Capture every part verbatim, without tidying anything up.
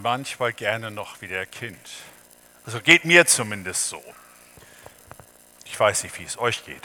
Manchmal gerne noch wie der Kind. Also geht mir zumindest so. Ich weiß nicht, wie es euch geht.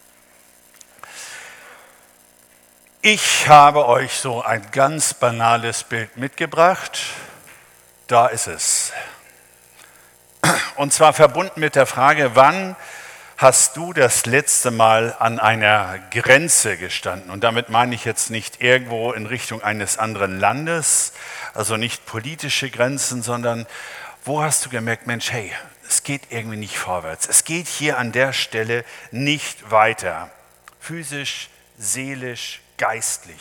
Ich habe euch so ein ganz banales Bild mitgebracht. Da ist es. Und zwar verbunden mit der Frage, wann hast du das letzte Mal an einer Grenze gestanden? Und damit meine ich jetzt nicht irgendwo in Richtung eines anderen Landes, also nicht politische Grenzen, sondern wo hast du gemerkt, Mensch, hey, es geht irgendwie nicht vorwärts. Es geht hier an der Stelle nicht weiter. Physisch, seelisch, geistlich.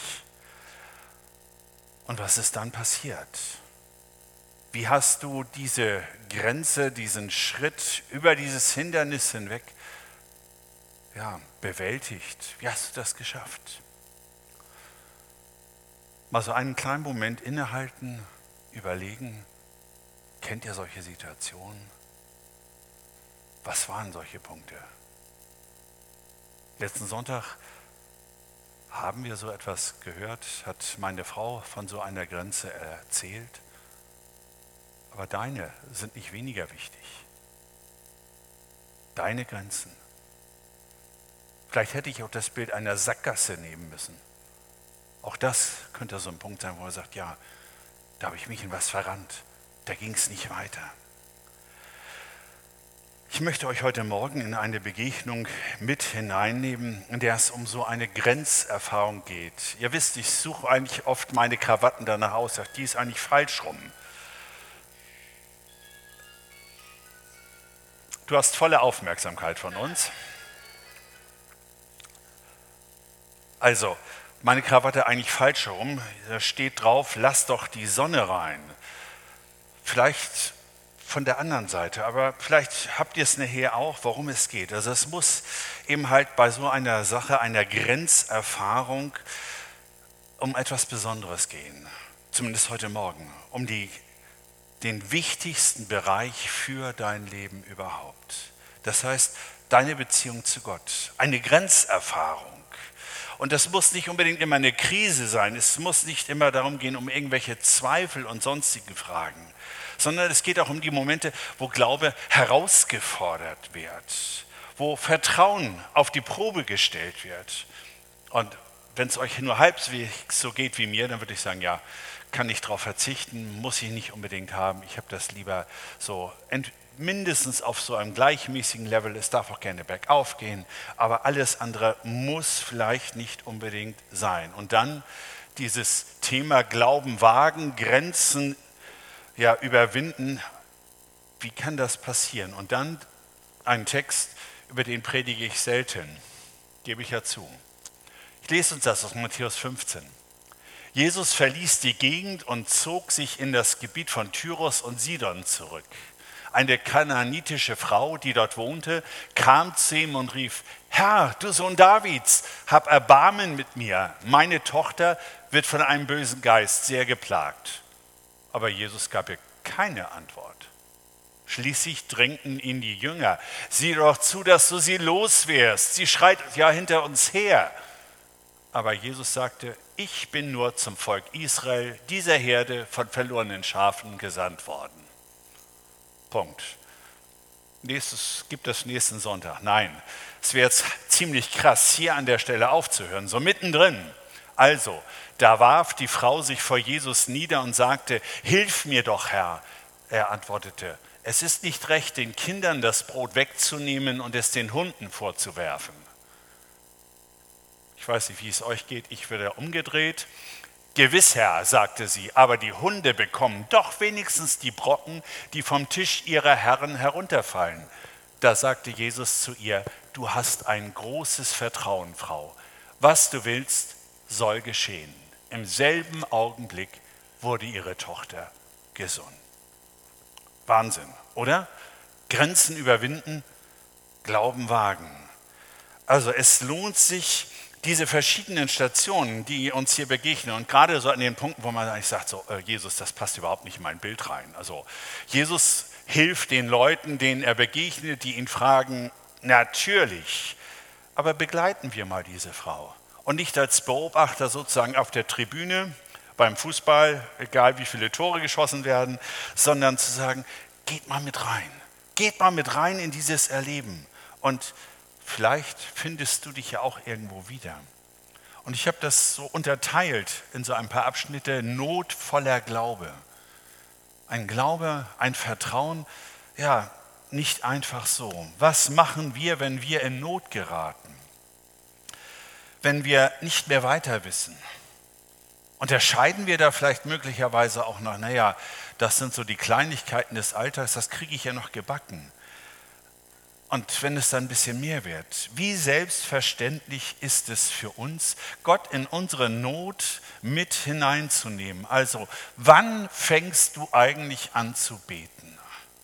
Und was ist dann passiert? Wie hast du diese Grenze, diesen Schritt über dieses Hindernis hinweg ja, bewältigt? Wie hast du das geschafft? Mal so einen kleinen Moment innehalten, überlegen. Kennt ihr solche Situationen? Was waren solche Punkte? Letzten Sonntag haben wir so etwas gehört, hat meine Frau von so einer Grenze erzählt. Aber deine sind nicht weniger wichtig. Deine Grenzen. Vielleicht hätte ich auch das Bild einer Sackgasse nehmen müssen. Auch das könnte so ein Punkt sein, wo man sagt, ja, da habe ich mich in was verrannt. Da ging es nicht weiter. Ich möchte euch heute Morgen in eine Begegnung mit hineinnehmen, in der es um so eine Grenzerfahrung geht. Ihr wisst, ich suche eigentlich oft meine Krawatten danach aus, sage, die ist eigentlich falsch rum. Du hast volle Aufmerksamkeit von uns. Also, meine Krawatte eigentlich falsch herum. Da steht drauf, lass doch die Sonne rein. Vielleicht von der anderen Seite, aber vielleicht habt ihr es nachher auch, worum es geht. Also es muss eben halt bei so einer Sache, einer Grenzerfahrung um etwas Besonderes gehen. Zumindest heute Morgen. Um die den wichtigsten Bereich für dein Leben überhaupt. Das heißt, deine Beziehung zu Gott, eine Grenzerfahrung. Und das muss nicht unbedingt immer eine Krise sein, es muss nicht immer darum gehen, um irgendwelche Zweifel und sonstige Fragen, sondern es geht auch um die Momente, wo Glaube herausgefordert wird, wo Vertrauen auf die Probe gestellt wird. Und wenn es euch nur halbwegs so geht wie mir, dann würde ich sagen, ja, kann ich darauf verzichten, muss ich nicht unbedingt haben. Ich habe das lieber so ent- mindestens auf so einem gleichmäßigen Level. Es darf auch gerne bergauf gehen, aber alles andere muss vielleicht nicht unbedingt sein. Und dann dieses Thema Glauben wagen, Grenzen ja, überwinden. Wie kann das passieren? Und dann ein Text, über den predige ich selten, gebe ich ja zu. Ich lese uns das aus Matthäus fünfzehn. Jesus verließ die Gegend und zog sich in das Gebiet von Tyros und Sidon zurück. Eine kanaanitische Frau, die dort wohnte, kam zu ihm und rief, Herr, du Sohn Davids, hab Erbarmen mit mir. Meine Tochter wird von einem bösen Geist sehr geplagt. Aber Jesus gab ihr keine Antwort. Schließlich drängten ihn die Jünger. Sieh doch zu, dass du sie loswirst. Sie schreit ja hinter uns her. Aber Jesus sagte, ich bin nur zum Volk Israel, dieser Herde von verlorenen Schafen gesandt worden. Punkt. Nächstes gibt es nächsten Sonntag. Nein, es wäre jetzt ziemlich krass, hier an der Stelle aufzuhören, so mittendrin. Also, da warf die Frau sich vor Jesus nieder und sagte, hilf mir doch, Herr. Er antwortete, es ist nicht recht, den Kindern das Brot wegzunehmen und es den Hunden vorzuwerfen. Ich weiß nicht, wie es euch geht, ich würde umgedreht. Gewiss, Herr, sagte sie, aber die Hunde bekommen doch wenigstens die Brocken, die vom Tisch ihrer Herren herunterfallen. Da sagte Jesus zu ihr, du hast ein großes Vertrauen, Frau. Was du willst, soll geschehen. Im selben Augenblick wurde ihre Tochter gesund. Wahnsinn, oder? Grenzen überwinden, Glauben wagen. Also es lohnt sich, diese verschiedenen Stationen, die uns hier begegnen und gerade so an den Punkten, wo man eigentlich sagt, so, äh, Jesus, das passt überhaupt nicht in mein Bild rein. Also Jesus hilft den Leuten, denen er begegnet, die ihn fragen, natürlich, aber begleiten wir mal diese Frau. Und nicht als Beobachter sozusagen auf der Tribüne, beim Fußball, egal wie viele Tore geschossen werden, sondern zu sagen, geht mal mit rein. Geht mal mit rein in dieses Erleben. Und vielleicht findest du dich ja auch irgendwo wieder. Und ich habe das so unterteilt in so ein paar Abschnitte, notvoller Glaube. Ein Glaube, ein Vertrauen, ja, nicht einfach so. Was machen wir, wenn wir in Not geraten? Wenn wir nicht mehr weiter wissen? Unterscheiden wir da vielleicht möglicherweise auch noch, naja, das sind so die Kleinigkeiten des Alltags, das kriege ich ja noch gebacken. Und wenn es dann ein bisschen mehr wird, wie selbstverständlich ist es für uns, Gott in unsere Not mit hineinzunehmen? Also, wann fängst du eigentlich an zu beten?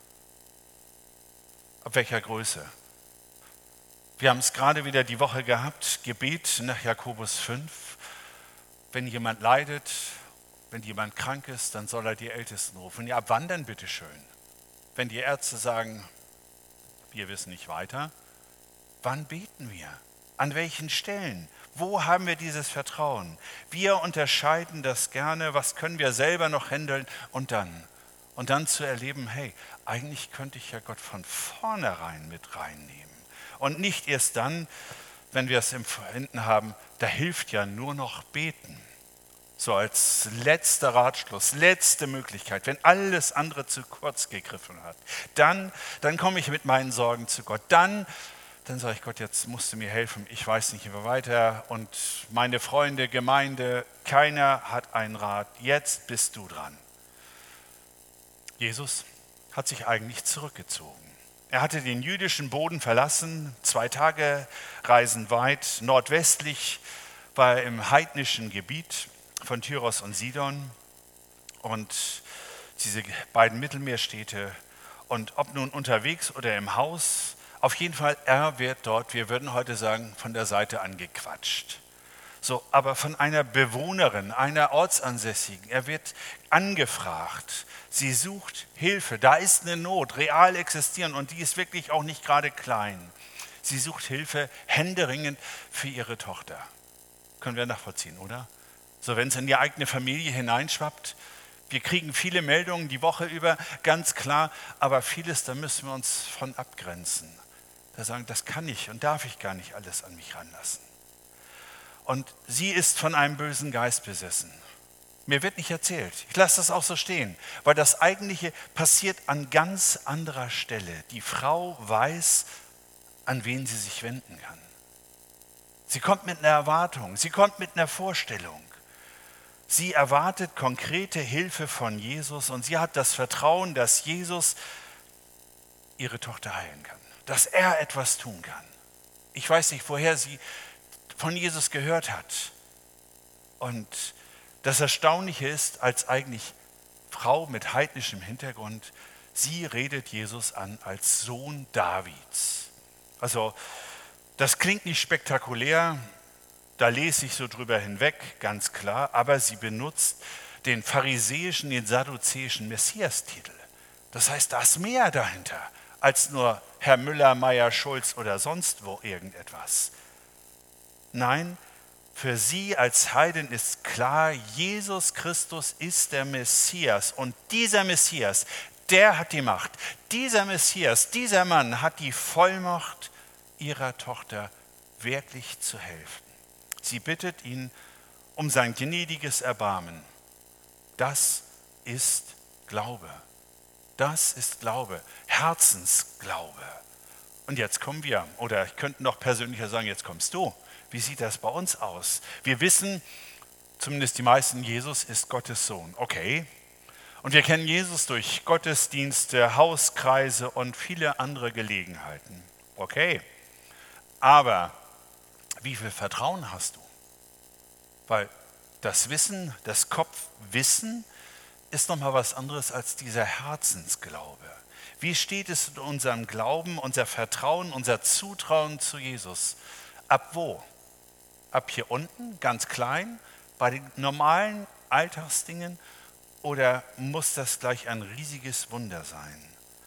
Ab welcher Größe? Wir haben es gerade wieder die Woche gehabt, Gebet nach Jakobus fünf. Wenn jemand leidet, wenn jemand krank ist, dann soll er die Ältesten rufen. Ja, ab wann denn bitteschön? Wenn die Ärzte sagen, wir wissen nicht weiter, wann beten wir? An welchen Stellen? Wo haben wir dieses Vertrauen? Wir unterscheiden das gerne, was können wir selber noch handeln und dann? Und dann zu erleben, hey, eigentlich könnte ich ja Gott von vornherein mit reinnehmen. Und nicht erst dann, wenn wir es empfinden haben, da hilft ja nur noch beten. So als letzter Ratschluss, letzte Möglichkeit, wenn alles andere zu kurz gegriffen hat, dann, dann komme ich mit meinen Sorgen zu Gott. Dann, dann sage ich, Gott, jetzt musst du mir helfen, ich weiß nicht mehr weiter. Und meine Freunde, Gemeinde, keiner hat einen Rat, jetzt bist du dran. Jesus hat sich eigentlich zurückgezogen. Er hatte den jüdischen Boden verlassen, zwei Tage Reisen weit, nordwestlich war er im heidnischen Gebiet von Tyros und Sidon und diese beiden Mittelmeerstädte. Und ob nun unterwegs oder im Haus, auf jeden Fall, er wird dort, wir würden heute sagen, von der Seite angequatscht. So, aber von einer Bewohnerin, einer Ortsansässigen. Er wird angefragt. Sie sucht Hilfe. Da ist eine Not, real existieren und die ist wirklich auch nicht gerade klein. Sie sucht Hilfe händeringend für ihre Tochter. Können wir nachvollziehen, oder? So, wenn es in die eigene Familie hineinschwappt. Wir kriegen viele Meldungen die Woche über, ganz klar, aber vieles, da müssen wir uns von abgrenzen. Da sagen, das kann ich und darf ich gar nicht alles an mich ranlassen. Und sie ist von einem bösen Geist besessen. Mir wird nicht erzählt. Ich lasse das auch so stehen, weil das Eigentliche passiert an ganz anderer Stelle. Die Frau weiß, an wen sie sich wenden kann. Sie kommt mit einer Erwartung, sie kommt mit einer Vorstellung. Sie erwartet konkrete Hilfe von Jesus und sie hat das Vertrauen, dass Jesus ihre Tochter heilen kann, dass er etwas tun kann. Ich weiß nicht, woher sie von Jesus gehört hat. Und das Erstaunliche ist, als eigentlich Frau mit heidnischem Hintergrund, sie redet Jesus an als Sohn Davids. Also das klingt nicht spektakulär, da lese ich so drüber hinweg, ganz klar, aber sie benutzt den pharisäischen, den sadduzäischen Messias-Titel. Das heißt, da ist mehr dahinter als nur Herr Müller, Meier, Schulz oder sonst wo irgendetwas. Nein, für sie als Heiden ist klar, Jesus Christus ist der Messias und dieser Messias, der hat die Macht. Dieser Messias, dieser Mann hat die Vollmacht, ihrer Tochter wirklich zu helfen. Sie bittet ihn um sein gnädiges Erbarmen. Das ist Glaube. Das ist Glaube, Herzensglaube. Und jetzt kommen wir, oder ich könnte noch persönlicher sagen, jetzt kommst du. Wie sieht das bei uns aus? Wir wissen, zumindest die meisten, Jesus ist Gottes Sohn. Okay. Und wir kennen Jesus durch Gottesdienste, Hauskreise und viele andere Gelegenheiten. Okay. Aber wie viel Vertrauen hast du? Weil das Wissen, das Kopfwissen ist nochmal was anderes als dieser Herzensglaube. Wie steht es in unserem Glauben, unser Vertrauen, unser Zutrauen zu Jesus? Ab wo? Ab hier unten, ganz klein, bei den normalen Alltagsdingen? Oder muss das gleich ein riesiges Wunder sein?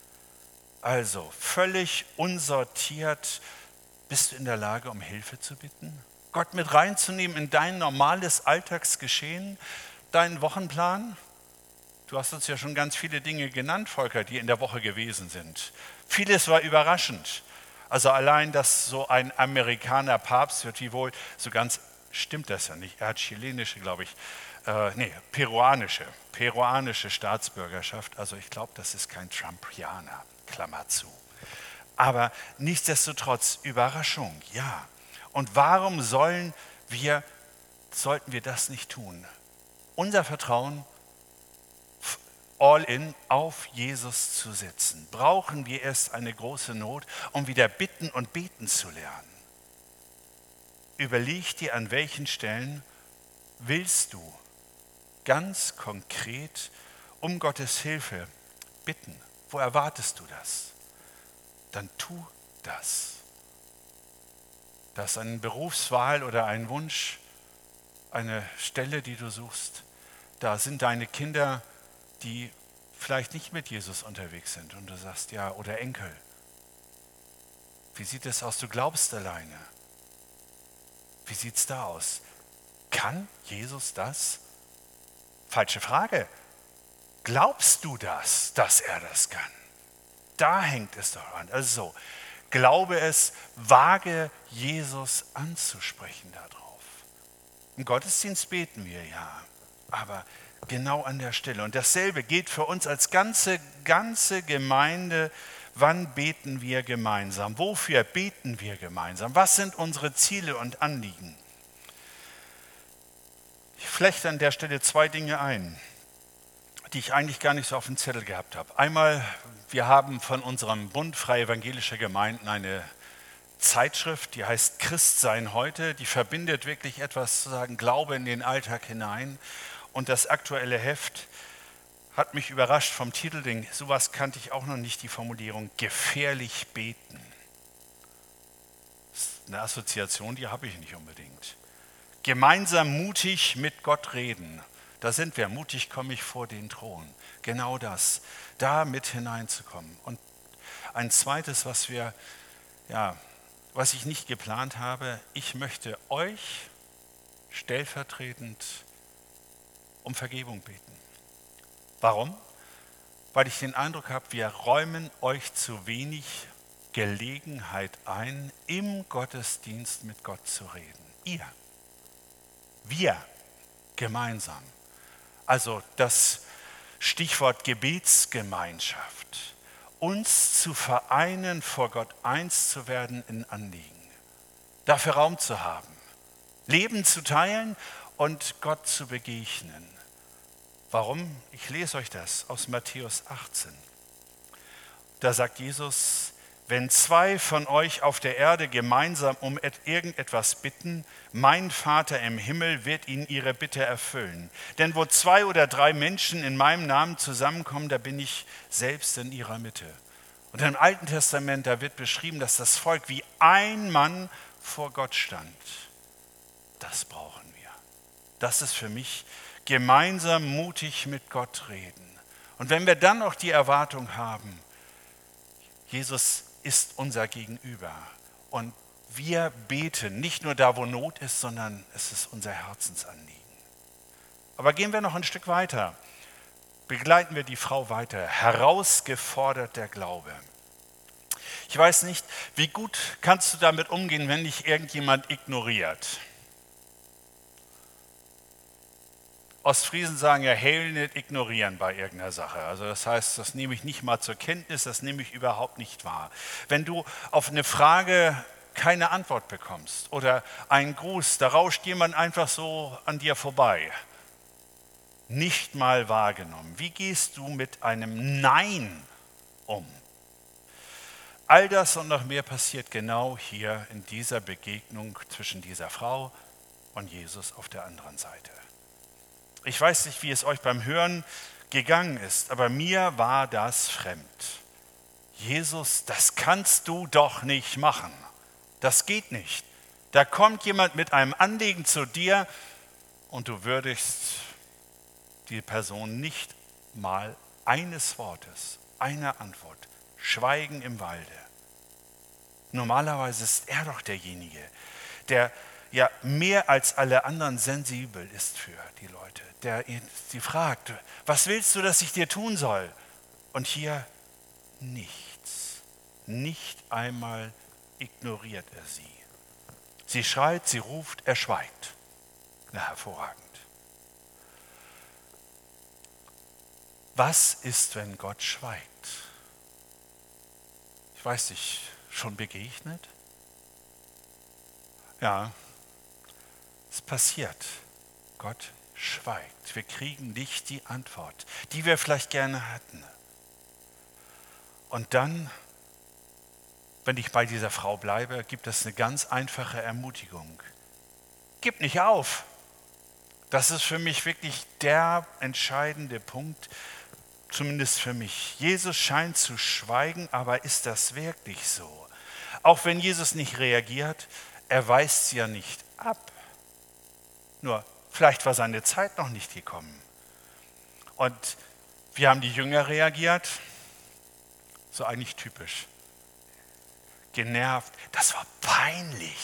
Also, völlig unsortiert, bist du in der Lage, um Hilfe zu bitten? Gott mit reinzunehmen in dein normales Alltagsgeschehen, deinen Wochenplan? Du hast uns ja schon ganz viele Dinge genannt, Volker, die in der Woche gewesen sind. Vieles war überraschend. Also allein, dass so ein Amerikaner Papst wird, wie wohl, so ganz stimmt das ja nicht. Er hat chilenische, glaube ich, äh, nee, peruanische, peruanische Staatsbürgerschaft. Also ich glaube, das ist kein Trumpianer, Klammer zu. Aber nichtsdestotrotz, Überraschung, ja. Und warum sollen wir, sollten wir das nicht tun? Unser Vertrauen all in auf Jesus zu setzen. Brauchen wir erst eine große Not, um wieder bitten und beten zu lernen. Überleg dir, an welchen Stellen willst du ganz konkret um Gottes Hilfe bitten. Wo erwartest du das? Dann tu das. Das ist eine Berufswahl oder ein Wunsch, eine Stelle, die du suchst. Da sind deine Kinder, die vielleicht nicht mit Jesus unterwegs sind und du sagst, ja, oder Enkel. Wie sieht es aus? Du glaubst alleine. Wie sieht es da aus? Kann Jesus das? Falsche Frage. Glaubst du das, dass er das kann? Da hängt es doch an. Also so, glaube es, wage Jesus anzusprechen darauf. Im Gottesdienst beten wir ja, aber genau an der Stelle. Und dasselbe gilt für uns als ganze, ganze Gemeinde. Wann beten wir gemeinsam? Wofür beten wir gemeinsam? Was sind unsere Ziele und Anliegen? Ich flechte an der Stelle zwei Dinge ein, die ich eigentlich gar nicht so auf dem Zettel gehabt habe. Einmal, wir haben von unserem Bund Freie Evangelische Gemeinden eine Zeitschrift, die heißt Christsein heute. Die verbindet wirklich etwas, zu sagen, Glaube in den Alltag hinein. Und das aktuelle Heft hat mich überrascht vom Titel, denn sowas kannte ich auch noch nicht, die Formulierung gefährlich beten. Das ist eine Assoziation, die habe ich nicht unbedingt. Gemeinsam mutig mit Gott reden. Da sind wir, mutig komme ich vor den Thron. Genau das, da mit hineinzukommen. Und ein zweites, was wir, ja, was ich nicht geplant habe, ich möchte euch stellvertretend um Vergebung beten. Warum? Weil ich den Eindruck habe, wir räumen euch zu wenig Gelegenheit ein, im Gottesdienst mit Gott zu reden. Ihr, wir gemeinsam. Also das Stichwort Gebetsgemeinschaft. Uns zu vereinen, vor Gott eins zu werden in Anliegen. Dafür Raum zu haben. Leben zu teilen und Gott zu begegnen. Warum? Ich lese euch das aus Matthäus achtzehn. Da sagt Jesus, wenn zwei von euch auf der Erde gemeinsam um irgendetwas bitten, mein Vater im Himmel wird ihnen ihre Bitte erfüllen. Denn wo zwei oder drei Menschen in meinem Namen zusammenkommen, da bin ich selbst in ihrer Mitte. Und im Alten Testament, da wird beschrieben, dass das Volk wie ein Mann vor Gott stand. Das brauchen wir. Das ist für mich gemeinsam mutig mit Gott reden. Und wenn wir dann noch die Erwartung haben, Jesus ist unser Gegenüber und wir beten nicht nur da, wo Not ist, sondern es ist unser Herzensanliegen. Aber gehen wir noch ein Stück weiter. Begleiten wir die Frau weiter. Herausgefordert der Glaube. Ich weiß nicht, wie gut kannst du damit umgehen, wenn dich irgendjemand ignoriert? Ostfriesen sagen ja, heil nicht ignorieren bei irgendeiner Sache. Also das heißt, das nehme ich nicht mal zur Kenntnis, das nehme ich überhaupt nicht wahr. Wenn du auf eine Frage keine Antwort bekommst oder einen Gruß, da rauscht jemand einfach so an dir vorbei, nicht mal wahrgenommen. Wie gehst du mit einem Nein um? All das und noch mehr passiert genau hier in dieser Begegnung zwischen dieser Frau und Jesus auf der anderen Seite. Ich weiß nicht, wie es euch beim Hören gegangen ist, aber mir war das fremd. Jesus, das kannst du doch nicht machen. Das geht nicht. Da kommt jemand mit einem Anliegen zu dir und du würdigst die Person nicht mal eines Wortes, einer Antwort. Schweigen im Walde. Normalerweise ist er doch derjenige, der ja mehr als alle anderen sensibel ist für die Leute, der ihn, sie fragt, was willst du, dass ich dir tun soll? Und hier nichts, nicht einmal ignoriert er sie. Sie schreit, sie ruft, er schweigt. Na, hervorragend. Was ist, wenn Gott schweigt? Ich weiß nicht, schon begegnet? Ja, es passiert. Gott schweigt. Wir kriegen nicht die Antwort, die wir vielleicht gerne hatten. Und dann, wenn ich bei dieser Frau bleibe, gibt es eine ganz einfache Ermutigung. Gib nicht auf. Das ist für mich wirklich der entscheidende Punkt, zumindest für mich. Jesus scheint zu schweigen, aber ist das wirklich so? Auch wenn Jesus nicht reagiert, er weist sie ja nicht ab. Nur, vielleicht war seine Zeit noch nicht gekommen. Und wie haben die Jünger reagiert? So eigentlich typisch. Genervt. Das war peinlich.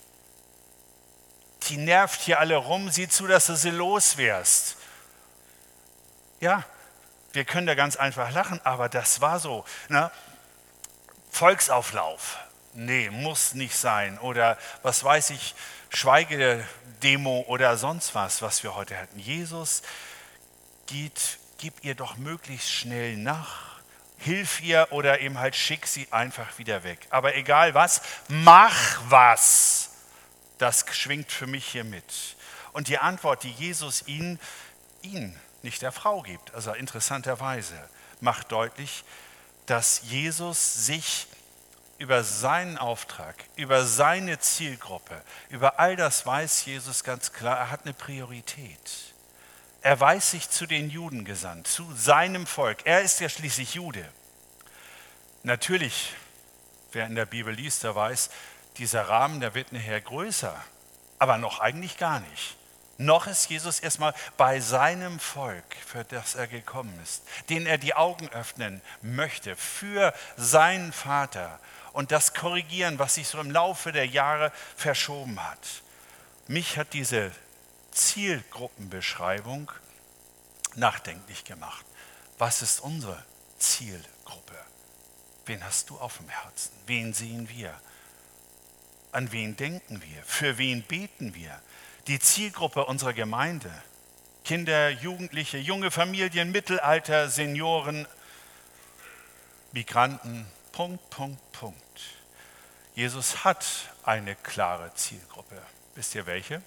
Die nervt hier alle rum, sieh zu, dass du sie loswirst. Ja, wir können da ganz einfach lachen, aber das war so. Ne? Volksauflauf. Nee, muss nicht sein. Oder was weiß ich, Schweigedemo oder sonst was, was wir heute hatten. Jesus, geht, gib ihr doch möglichst schnell nach. Hilf ihr oder eben halt schick sie einfach wieder weg. Aber egal was, mach was. Das schwingt für mich hier mit. Und die Antwort, die Jesus ihnen, ihn, nicht der Frau gibt, also interessanterweise, macht deutlich, dass Jesus sich über seinen Auftrag, über seine Zielgruppe, über all das weiß Jesus ganz klar, er hat eine Priorität. Er weiß sich zu den Juden gesandt, zu seinem Volk. Er ist ja schließlich Jude. Natürlich, wer in der Bibel liest, der weiß, dieser Rahmen, der wird nachher größer, aber noch eigentlich gar nicht. Noch ist Jesus erstmal bei seinem Volk, für das er gekommen ist, denen er die Augen öffnen möchte, für seinen Vater und das korrigieren, was sich so im Laufe der Jahre verschoben hat. Mich hat diese Zielgruppenbeschreibung nachdenklich gemacht. Was ist unsere Zielgruppe? Wen hast du auf dem Herzen? Wen sehen wir? An wen denken wir? Für wen beten wir? Die Zielgruppe unserer Gemeinde. Kinder, Jugendliche, junge Familien, Mittelalter, Senioren, Migranten, Punkt, Punkt, Punkt. Jesus hat eine klare Zielgruppe. Wisst ihr welche?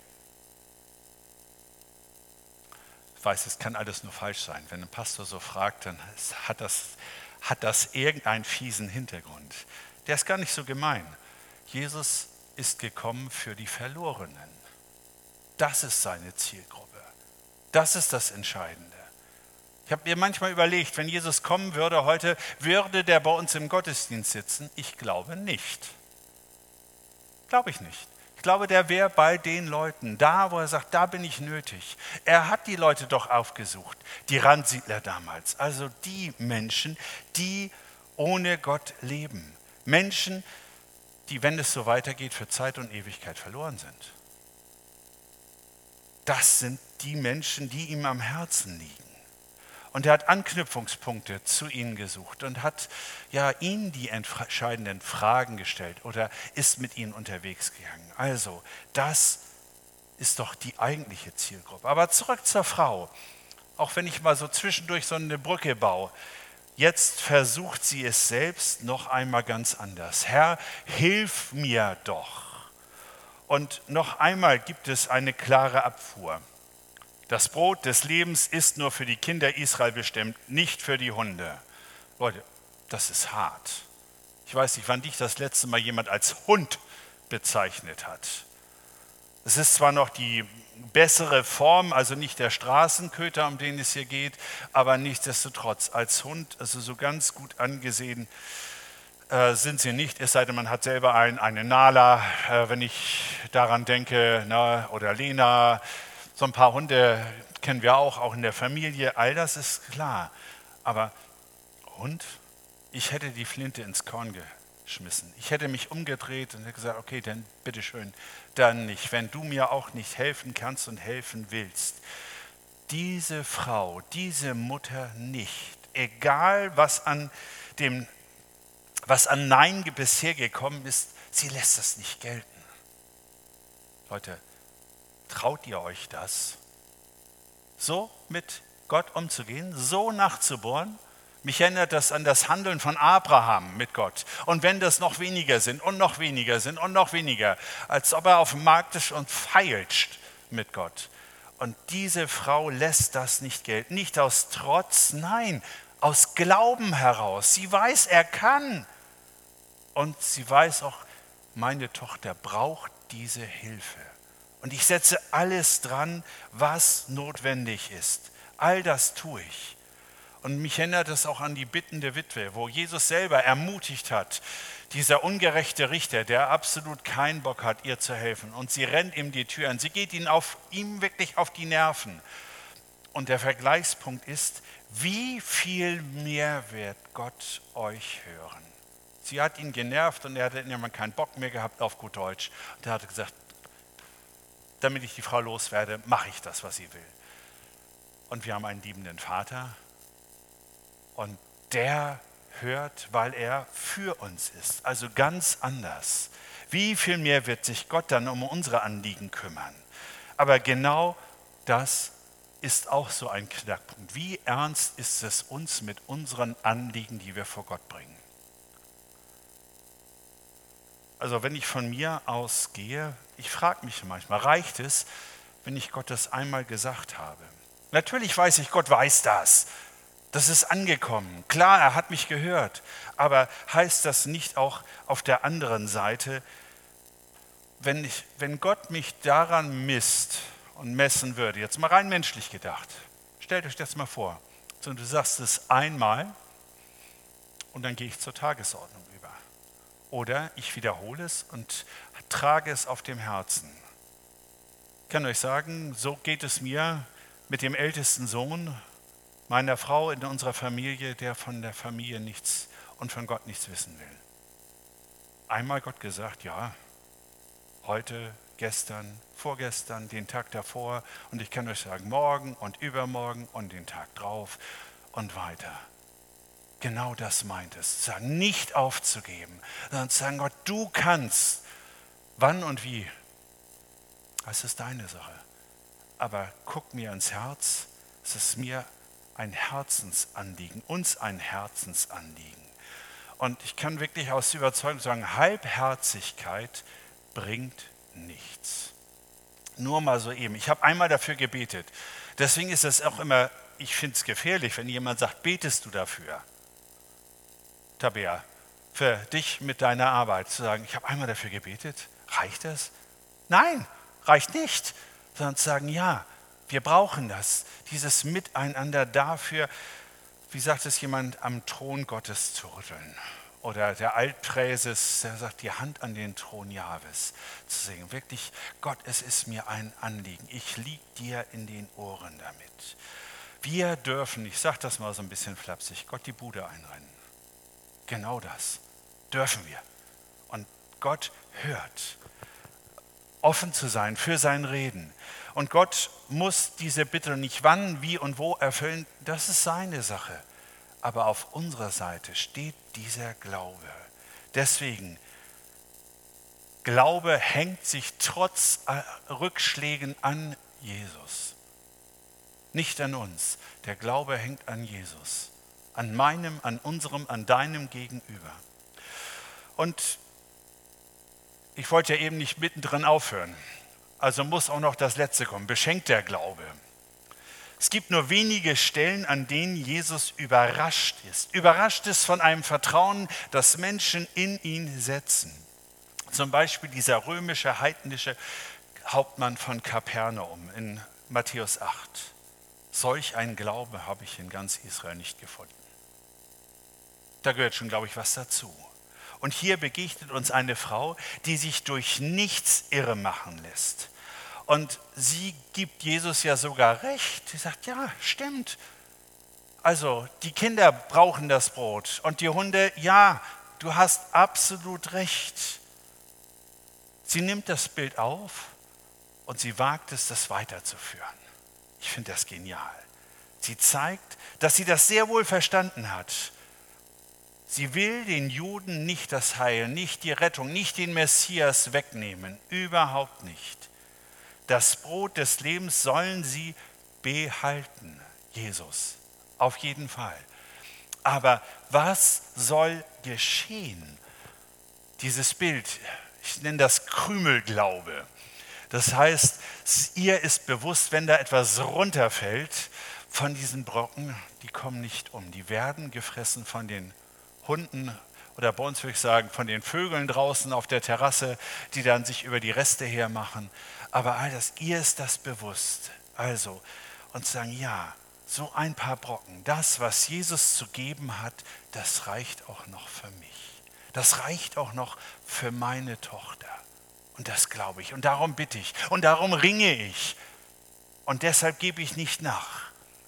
Ich weiß, es kann alles nur falsch sein. Wenn ein Pastor so fragt, dann hat das, hat das irgendeinen fiesen Hintergrund. Der ist gar nicht so gemein. Jesus ist gekommen für die Verlorenen. Das ist seine Zielgruppe. Das ist das Entscheidende. Ich habe mir manchmal überlegt, wenn Jesus kommen würde heute, würde der bei uns im Gottesdienst sitzen? Ich glaube nicht. Glaube ich nicht. Ich glaube, der wäre bei den Leuten, da wo er sagt, da bin ich nötig. Er hat die Leute doch aufgesucht, die Randsiedler damals. Also die Menschen, die ohne Gott leben. Menschen, die, wenn es so weitergeht, für Zeit und Ewigkeit verloren sind. Das sind die Menschen, die ihm am Herzen liegen. Und er hat Anknüpfungspunkte zu ihnen gesucht und hat ja ihnen die entscheidenden Fragen gestellt oder ist mit ihnen unterwegs gegangen. Also, das ist doch die eigentliche Zielgruppe. Aber zurück zur Frau. Auch wenn ich mal so zwischendurch so eine Brücke baue, jetzt versucht sie es selbst noch einmal ganz anders. Herr, hilf mir doch. Und noch einmal gibt es eine klare Abfuhr. Das Brot des Lebens ist nur für die Kinder Israel bestimmt, nicht für die Hunde. Leute, das ist hart. Ich weiß nicht, wann dich das letzte Mal jemand als Hund bezeichnet hat. Es ist zwar noch die bessere Form, also nicht der Straßenköter, um den es hier geht, aber nichtsdestotrotz als Hund, also so ganz gut angesehen, äh, sind sie nicht, es sei denn, man hat selber einen, eine Nala, äh, wenn ich daran denke, na, oder Lena. So ein paar Hunde kennen wir auch, auch in der Familie, all das ist klar. Aber Hund, ich hätte die Flinte ins Korn geschmissen. Ich hätte mich umgedreht und hätte gesagt, okay, dann bitteschön, dann nicht, wenn du mir auch nicht helfen kannst und helfen willst. Diese Frau, diese Mutter nicht, egal was an dem, was an Nein bisher gekommen ist, sie lässt das nicht gelten. Leute, traut ihr euch das, so mit Gott umzugehen, so nachzubohren? Mich erinnert das an das Handeln von Abraham mit Gott. Und wenn das noch weniger sind und noch weniger sind und noch weniger, als ob er auf dem Markt ist und feilscht mit Gott. Und diese Frau lässt das nicht gelten, nicht aus Trotz, nein, aus Glauben heraus. Sie weiß, er kann. Und sie weiß auch, meine Tochter braucht diese Hilfe. Und ich setze alles dran, was notwendig ist. All das tue ich. Und mich erinnert es auch an die bittende Witwe, wo Jesus selber ermutigt hat, dieser ungerechte Richter, der absolut keinen Bock hat, ihr zu helfen. Und sie rennt ihm die Tür an. Sie geht ihm, auf, ihm wirklich auf die Nerven. Und der Vergleichspunkt ist, wie viel mehr wird Gott euch hören? Sie hat ihn genervt und er hatte irgendwann keinen Bock mehr gehabt auf gut Deutsch. Und er hatte gesagt, damit ich die Frau loswerde, mache ich das, was sie will. Und wir haben einen liebenden Vater. Und der hört, weil er für uns ist, also ganz anders. Wie viel mehr wird sich Gott dann um unsere Anliegen kümmern? Aber genau das ist auch so ein Knackpunkt. Wie ernst ist es uns mit unseren Anliegen, die wir vor Gott bringen? Also wenn ich von mir aus gehe, ich frage mich manchmal, reicht es, wenn ich Gott das einmal gesagt habe? Natürlich weiß ich, Gott weiß das. Das ist angekommen. Klar, er hat mich gehört. Aber heißt das nicht auch auf der anderen Seite, wenn, ich, wenn Gott mich daran misst und messen würde, jetzt mal rein menschlich gedacht, stellt euch das mal vor, so, du sagst es einmal und dann gehe ich zur Tagesordnung über. Oder ich wiederhole es und trage es auf dem Herzen. Ich kann euch sagen, so geht es mir mit dem ältesten Sohn meiner Frau in unserer Familie, der von der Familie nichts und von Gott nichts wissen will. Einmal Gott gesagt, ja, heute, gestern, vorgestern, den Tag davor und ich kann euch sagen, morgen und übermorgen und den Tag drauf und weiter. Genau das meint es, sagen, nicht aufzugeben, sondern zu sagen, Gott, du kannst, wann und wie, das ist deine Sache. Aber guck mir ins Herz, es ist mir ein Herzensanliegen, uns ein Herzensanliegen. Und ich kann wirklich aus Überzeugung sagen, Halbherzigkeit bringt nichts. Nur mal so eben. Ich habe einmal dafür gebetet. Deswegen ist es auch immer, ich finde es gefährlich, wenn jemand sagt, betest du dafür? Tabea, für dich mit deiner Arbeit zu sagen, ich habe einmal dafür gebetet. Reicht das? Nein, reicht nicht. Sondern zu sagen, ja, wir brauchen das, dieses Miteinander dafür, wie sagt es jemand, am Thron Gottes zu rütteln. Oder der Altpräses, der sagt, die Hand an den Thron Jahwes zu singen. Wirklich, Gott, es ist mir ein Anliegen. Ich lieg dir in den Ohren damit. Wir dürfen, ich sage das mal so ein bisschen flapsig, Gott die Bude einrennen. Genau das dürfen wir. Und Gott hört. Offen zu sein für sein Reden. Und Gott muss diese Bitte nicht wann, wie und wo erfüllen, das ist seine Sache. Aber auf unserer Seite steht dieser Glaube. Deswegen, Glaube hängt sich trotz Rückschlägen an Jesus. Nicht an uns. Der Glaube hängt an Jesus. An meinem, an unserem, an deinem Gegenüber. Und ich wollte ja eben nicht mittendrin aufhören. Also muss auch noch das Letzte kommen. Beschenkt der Glaube. Es gibt nur wenige Stellen, an denen Jesus überrascht ist. Überrascht ist von einem Vertrauen, das Menschen in ihn setzen. Zum Beispiel dieser römische, heidnische Hauptmann von Kapernaum in Matthäus acht. Solch einen Glaube habe ich in ganz Israel nicht gefunden. Da gehört schon, glaube ich, was dazu. Und hier begegnet uns eine Frau, die sich durch nichts irre machen lässt. Und sie gibt Jesus ja sogar recht. Sie sagt, ja, stimmt. Also die Kinder brauchen das Brot und die Hunde, ja, du hast absolut recht. Sie nimmt das Bild auf und sie wagt es, das weiterzuführen. Ich finde das genial. Sie zeigt, dass sie das sehr wohl verstanden hat. Sie will den Juden nicht das Heil, nicht die Rettung, nicht den Messias wegnehmen. Überhaupt nicht. Das Brot des Lebens sollen sie behalten, Jesus. Auf jeden Fall. Aber was soll geschehen? Dieses Bild, ich nenne das Krümelglaube. Das heißt, ihr ist bewusst, wenn da etwas runterfällt von diesen Brocken, die kommen nicht um. Die werden gefressen von den Hunden oder bei uns würde ich sagen, von den Vögeln draußen auf der Terrasse, die dann sich über die Reste hermachen. Aber all das, ihr ist das bewusst. Also, und sagen, ja, so ein paar Brocken, das, was Jesus zu geben hat, das reicht auch noch für mich. Das reicht auch noch für meine Tochter. Und das glaube ich. Und darum bitte ich. Und darum ringe ich. Und deshalb gebe ich nicht nach.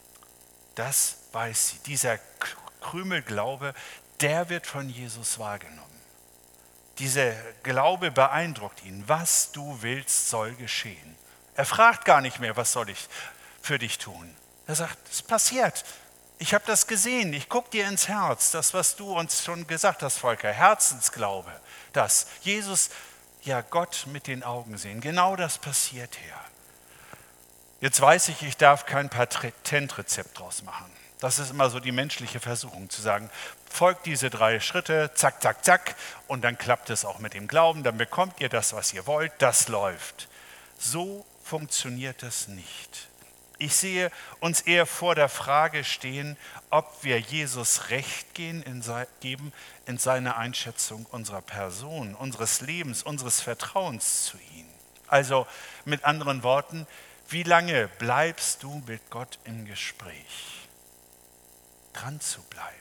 Das weiß sie. Dieser Krümelglaube, der wird von Jesus wahrgenommen. Dieser Glaube beeindruckt ihn. Was du willst, soll geschehen. Er fragt gar nicht mehr, was soll ich für dich tun. Er sagt, es passiert. Ich habe das gesehen. Ich gucke dir ins Herz. Das, was du uns schon gesagt hast, Volker. Herzensglaube. Das. Jesus, ja, Gott mit den Augen sehen. Genau das passiert hier. Jetzt weiß ich, ich darf kein Patentrezept draus machen. Das ist immer so die menschliche Versuchung, zu sagen, folgt diese drei Schritte, zack, zack, zack, und dann klappt es auch mit dem Glauben, dann bekommt ihr das, was ihr wollt, das läuft. So funktioniert das nicht. Ich sehe uns eher vor der Frage stehen, ob wir Jesus Recht geben in seiner Einschätzung unserer Person, unseres Lebens, unseres Vertrauens zu ihm. Also mit anderen Worten, wie lange bleibst du mit Gott im Gespräch? Dran zu bleiben.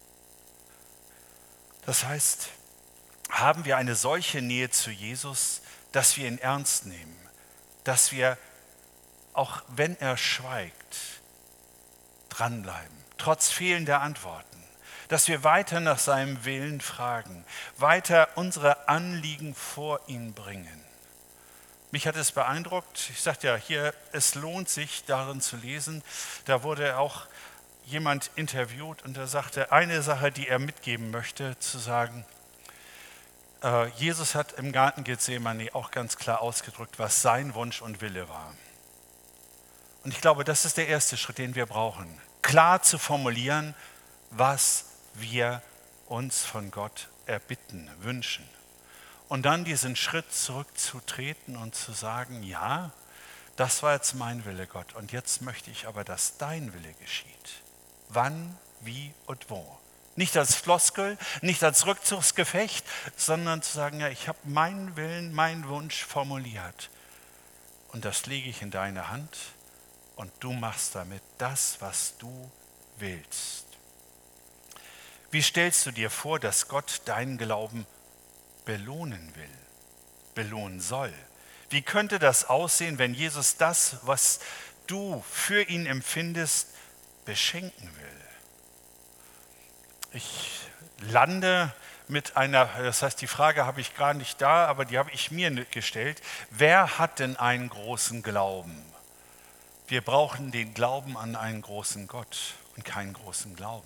Das heißt, haben wir eine solche Nähe zu Jesus, dass wir ihn ernst nehmen, dass wir, auch wenn er schweigt, dranbleiben, trotz fehlender Antworten, dass wir weiter nach seinem Willen fragen, weiter unsere Anliegen vor ihn bringen. Mich hat es beeindruckt, ich sagte ja hier, es lohnt sich darin zu lesen, da wurde auch jemand interviewt und er sagte, eine Sache, die er mitgeben möchte, zu sagen, äh, Jesus hat im Garten Gethsemane auch ganz klar ausgedrückt, was sein Wunsch und Wille war. Und ich glaube, das ist der erste Schritt, den wir brauchen. Klar zu formulieren, was wir uns von Gott erbitten, wünschen. Und dann diesen Schritt zurückzutreten und zu sagen, ja, das war jetzt mein Wille, Gott. Und jetzt möchte ich aber, dass dein Wille geschieht. Wann, wie und wo. Nicht als Floskel, nicht als Rückzugsgefecht, sondern zu sagen, ja, ich habe meinen Willen, meinen Wunsch formuliert. Und das lege ich in deine Hand und du machst damit das, was du willst. Wie stellst du dir vor, dass Gott deinen Glauben belohnen will, belohnen soll? Wie könnte das aussehen, wenn Jesus das, was du für ihn empfindest, beschenken will? Ich lande mit einer, das heißt, die Frage habe ich gar nicht da, aber die habe ich mir gestellt. Wer hat denn einen großen Glauben? Wir brauchen den Glauben an einen großen Gott und keinen großen Glauben.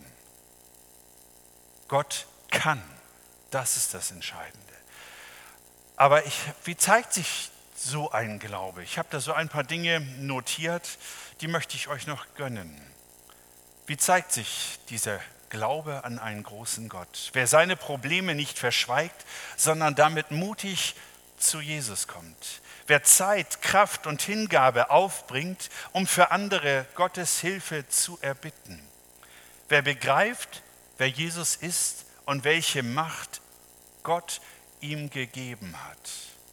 Gott kann, das ist das Entscheidende. Aber ich, wie zeigt sich so ein Glaube? Ich habe da so ein paar Dinge notiert, die möchte ich euch noch gönnen. Wie zeigt sich dieser Glaube an einen großen Gott? Wer seine Probleme nicht verschweigt, sondern damit mutig zu Jesus kommt. Wer Zeit, Kraft und Hingabe aufbringt, um für andere Gottes Hilfe zu erbitten. Wer begreift, wer Jesus ist und welche Macht Gott ihm gegeben hat.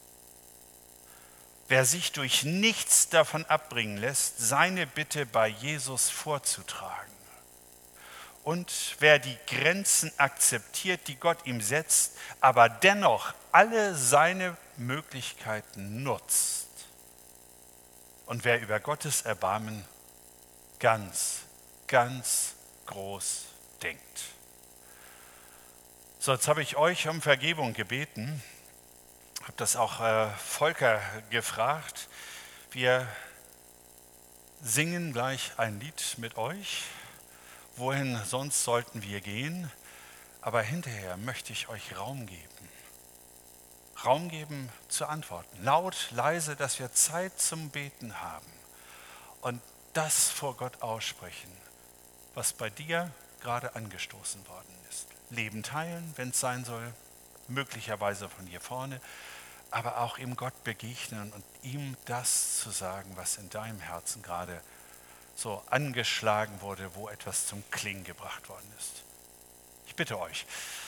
Wer sich durch nichts davon abbringen lässt, seine Bitte bei Jesus vorzutragen. Und wer die Grenzen akzeptiert, die Gott ihm setzt, aber dennoch alle seine Möglichkeiten nutzt. Und wer über Gottes Erbarmen ganz, ganz groß denkt. So, jetzt habe ich euch um Vergebung gebeten, habe das auch äh, Volker gefragt. Wir singen gleich ein Lied mit euch. Wohin sonst sollten wir gehen? Aber hinterher möchte ich euch Raum geben. Raum geben zu antworten. Laut, leise, dass wir Zeit zum Beten haben. Und das vor Gott aussprechen, was bei dir gerade angestoßen worden ist. Leben teilen, wenn es sein soll, möglicherweise von hier vorne, aber auch ihm Gott begegnen und ihm das zu sagen, was in deinem Herzen gerade so angeschlagen wurde, wo etwas zum Klingen gebracht worden ist. Ich bitte euch,